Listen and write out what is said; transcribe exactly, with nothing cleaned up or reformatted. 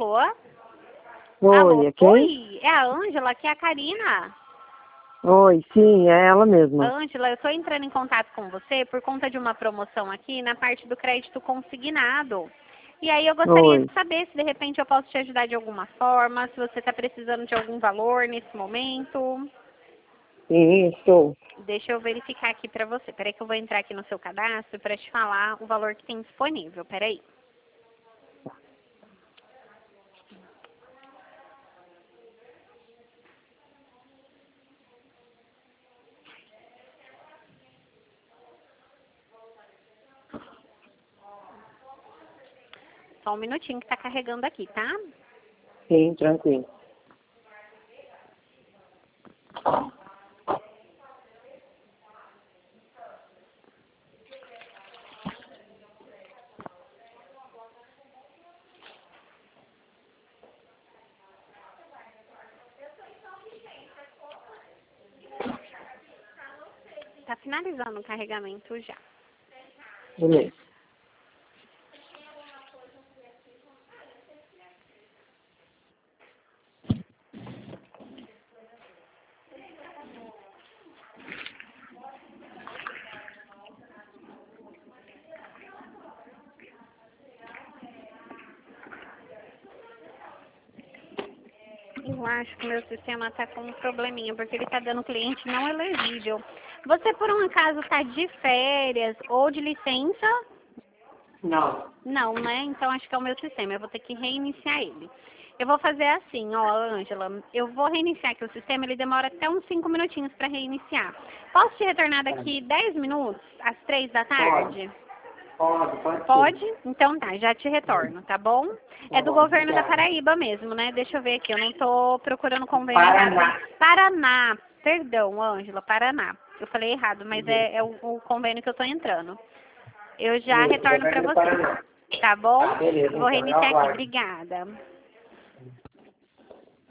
Alô? Oi, Alô? é quem? Oi, é a Ângela, aqui é a Karina. Oi, sim, é ela mesma. Ângela, eu estou entrando em contato com você por conta de uma promoção aqui na parte do crédito consignado. E aí eu gostaria Oi. de saber se de repente eu posso te ajudar de alguma forma, se você está precisando de algum valor nesse momento. Sim, estou. Deixa eu verificar aqui para você. Peraí que eu vou entrar aqui no seu cadastro para te falar o valor que tem disponível. Peraí. Só um minutinho que está carregando aqui, tá? Sim, tranquilo. Tá finalizando o carregamento já. Beleza. Eu acho que o meu sistema tá com um probleminha, porque ele tá dando cliente não elegível. Você, por um acaso, tá de férias ou de licença? Não. Não, né? Então acho que é o meu sistema. Eu vou ter que reiniciar ele. Eu vou fazer assim, ó, Ângela. Eu vou reiniciar aqui o sistema, ele demora até uns cinco minutinhos para reiniciar. Posso te retornar daqui dez minutos, às três da tarde? Pode, pode, pode sim. Pode? Então tá, já te retorno, tá bom? Tá É do bom, governo da obrigado. Paraíba mesmo, né? Deixa eu ver aqui, eu não tô procurando convênio errado. Paraná. Paraná. Perdão, Ângela, Paraná. Eu falei errado, mas Uhum. é, é o, o convênio que eu tô entrando. Eu já Isso, retorno pra governo do você, Paraná. tá bom? Tá, beleza, Vou então, eu reiniciar aqui, aguardo. obrigada.